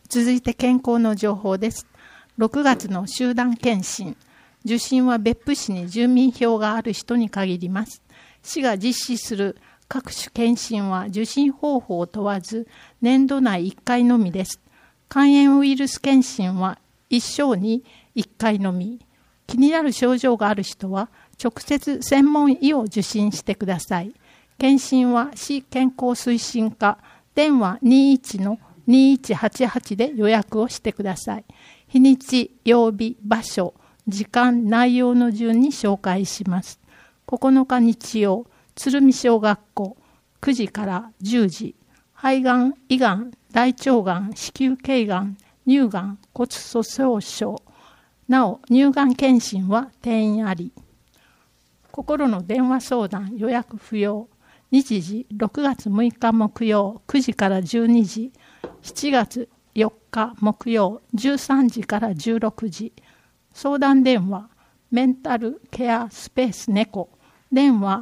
続いて健康の情報です。6月の集団検診。受診は別府市に住民票がある人に限ります。市が実施する各種検診は受診方法を問わず、年度内1回のみです。肝炎ウイルス検診は一生に1回のみ。気になる症状がある人は、直接専門医を受診してください。検診は市健康推進課、電話21-2188で予約をしてください。日にち、曜日、場所、時間、内容の順に紹介します。9日日曜、鶴見小学校、9時から10時。肺がん、胃がん、大腸がん、子宮頸がん、乳がん、骨粗鬆症。なお、乳がん検診は定員あり。心の電話相談予約不要。日時6月6日木曜9時から12時、7月4日木曜13時から16時。相談電話メンタルケアスペース猫、電話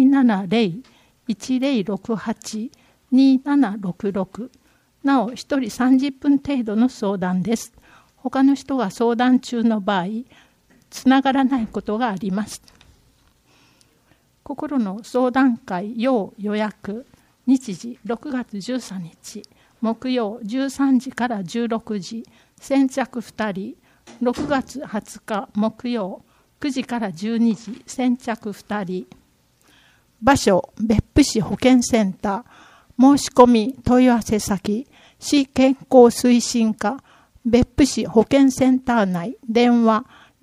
070-1068-2766。なお1人30分程度の相談です。他の人が相談中の場合、つながらないことがあります。心の相談会要予約。日時6月13日木曜13時から16時。先着2人。6月20日木曜9時から12時。先着2人。場所別府市保健センター。申し込み問い合わせ先市健康推進課別府市保健センター内。電話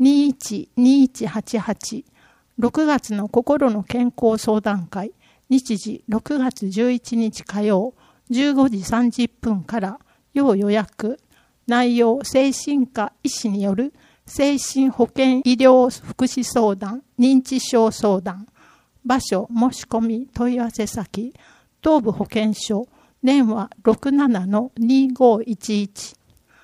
21-2188。6月の心の健康相談会。日時6月11日火曜15時30分から要予約。内容精神科医師による精神保健医療福祉相談、認知症相談。場所申し込み問い合わせ先東部保健所。電話67-2511。